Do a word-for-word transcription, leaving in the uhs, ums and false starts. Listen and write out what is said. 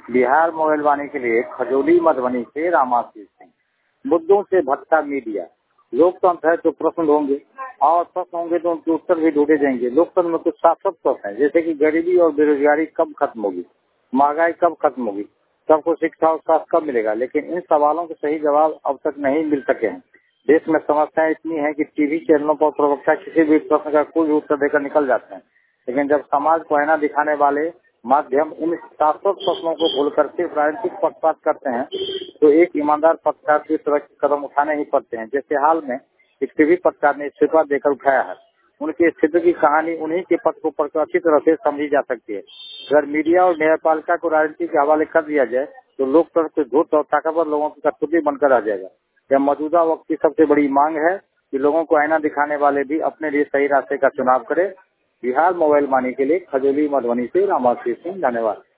Bihar mobile वाणी के लिए खजौली मधुबनी से रामाशीष सिंह। मुद्दों से भटका मीडिया। लोकतंत्र है तो प्रश्न होंगे और प्रश्न होंगे तो उनके उत्तर भी ढूंढे जाएंगे। लोकतंत्र में कुछ शाश्वत प्रश्न है, जैसे कि गरीबी और बेरोजगारी कब खत्म होगी, महंगाई कब खत्म होगी, सबको शिक्षा और स्वास्थ्य कब मिलेगा। लेकिन इन सवालों के सही जवाब अब तक नहीं मिल सके हैं। देश में समस्याएं इतनी है कि टीवी चैनलों पर प्रवक्ता किसी भी प्रश्न का कोई उत्तर देकर निकल जाते हैं, लेकिन जब समाज को आईना दिखाने वाले माध्यम इन शाश्वत प्रश्नों को भूलकर सिर्फ राजनीतिक पक्षपात करते हैं तो एक ईमानदार पत्रकार की तरह कदम उठाने ही पड़ते हैं। जैसे हाल में एक टीवी पत्रकार ने इस्तीफा देकर उठाया है। उनके इस्तीफे की कहानी उन्हीं के पद को पढ़कर अच्छी तरह से समझी जा सकती है। अगर मीडिया और न्यायपालिका को राजनीति के हवाले कर दिया जाए तो लोकतंत्र धूर्त और ताकतवर लोगों की कठपुतली बनकर आ जाएगा। यह मौजूदा वक्त की सबसे बड़ी मांग है कि लोगों को आईना दिखाने वाले भी अपने लिए सही रास्ते का चुनाव करें। बिहार मोबाइल वाणी के लिए खजौली मधुबनी से रामाशीष सिंह। धन्यवाद।